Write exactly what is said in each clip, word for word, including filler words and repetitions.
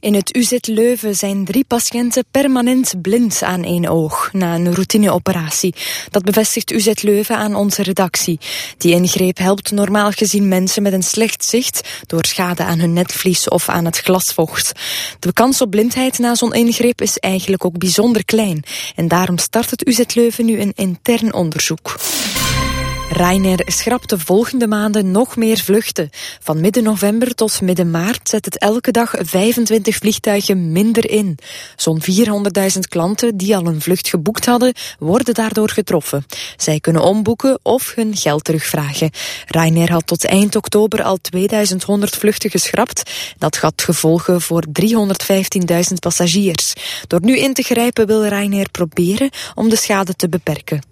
In het U Z Leuven zijn drie patiënten permanent blind aan één oog na een routineoperatie. Dat bevestigt U Z Leuven aan onze redactie. Die ingreep helpt normaal gezien mensen met een slecht zicht door schade aan hun netvlies of aan het glasvocht. De kans op blindheid na zo'n ingreep is eigenlijk ook bijzonder klein. En daarom start het U Z Leuven nu een intern onderzoek. Ryanair schrapt de volgende maanden nog meer vluchten. Van midden november tot midden maart zet het elke dag vijfentwintig vliegtuigen minder in. Zo'n vierhonderdduizend klanten die al een vlucht geboekt hadden, worden daardoor getroffen. Zij kunnen omboeken of hun geld terugvragen. Ryanair had tot eind oktober al tweeduizend honderd vluchten geschrapt. Dat had gevolgen voor driehonderdvijftienduizend passagiers. Door nu in te grijpen wil Ryanair proberen om de schade te beperken.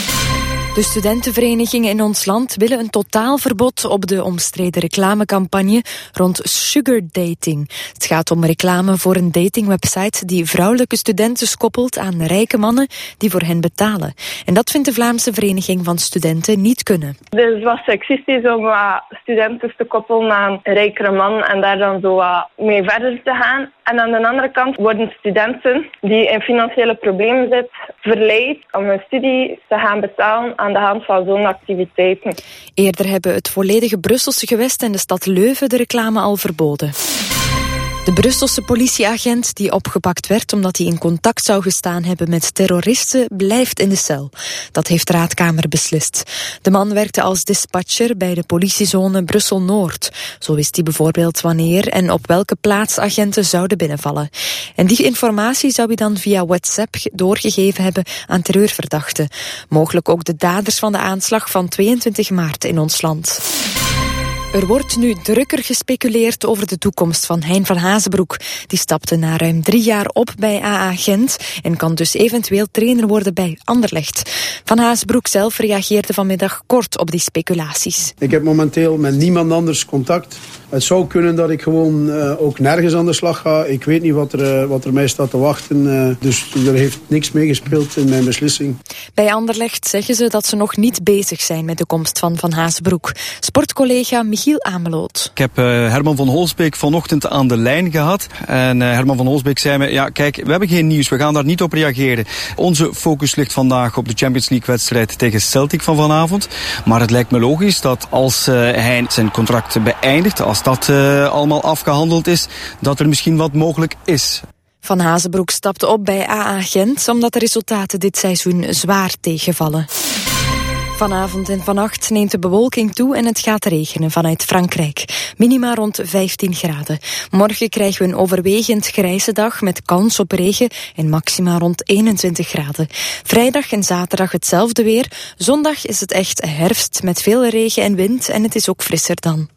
De studentenverenigingen in ons land willen een totaalverbod op de omstreden reclamecampagne rond sugardating. Het gaat om reclame voor een datingwebsite die vrouwelijke studenten koppelt aan rijke mannen die voor hen betalen. En dat vindt de Vlaamse Vereniging van Studenten niet kunnen. Het is wat seksistisch om uh, studenten te koppelen aan een rijkere man en daar dan zo uh, mee verder te gaan. En aan de andere kant worden studenten die in financiële problemen zitten verleid om hun studie te gaan betalen aan de hand van zo'n activiteiten. Eerder hebben het volledige Brusselse gewest en de stad Leuven de reclame al verboden. De Brusselse politieagent die opgepakt werd omdat hij in contact zou gestaan hebben met terroristen blijft in de cel. Dat heeft de Raadkamer beslist. De man werkte als dispatcher bij de politiezone Brussel-Noord. Zo wist hij bijvoorbeeld wanneer en op welke plaats agenten zouden binnenvallen. En die informatie zou hij dan via WhatsApp doorgegeven hebben aan terreurverdachten. Mogelijk ook de daders van de aanslag van tweeëntwintig maart in ons land. Er wordt nu drukker gespeculeerd over de toekomst van Hein van Hazenbroek. Die stapte na ruim drie jaar op bij A A Gent en kan dus eventueel trainer worden bij Anderlecht. Van Hazenbroek zelf reageerde vanmiddag kort op die speculaties. Ik heb momenteel met niemand anders contact. Het zou kunnen dat ik gewoon uh, ook nergens aan de slag ga. Ik weet niet wat er, uh, wat er mij staat te wachten. Uh, dus er heeft niks meegespeeld in mijn beslissing. Bij Anderlecht zeggen ze dat ze nog niet bezig zijn met de komst van Van Hazenbroek. Sportcollega Michiel Ameloot. Ik heb uh, Herman van Holsbeek vanochtend aan de lijn gehad. En uh, Herman van Holsbeek zei me, ja kijk, we hebben geen nieuws. We gaan daar niet op reageren. Onze focus ligt vandaag op de Champions League wedstrijd tegen Celtic van vanavond. Maar het lijkt me logisch dat als uh, hij zijn contract beëindigt, als dat uh, allemaal afgehandeld is, dat er misschien wat mogelijk is. Van Hazenbroek stapte op bij A A Gent omdat de resultaten dit seizoen zwaar tegenvallen. Vanavond en vannacht neemt de bewolking toe en het gaat regenen vanuit Frankrijk. Minima rond vijftien graden. Morgen krijgen we een overwegend grijze dag met kans op regen en maxima rond eenentwintig graden. Vrijdag en zaterdag hetzelfde weer. Zondag is het echt herfst met veel regen en wind en het is ook frisser dan.